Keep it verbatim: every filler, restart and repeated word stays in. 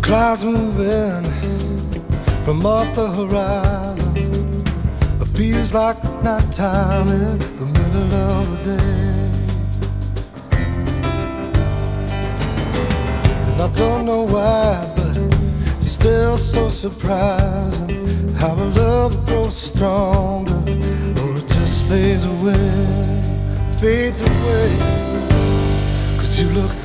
Clouds moving from off the horizon. It feels like nighttime in the middle of the day. And I don't know why, but it's still so surprising how a love grows stronger or it just fades away, fades away. 'Cause you look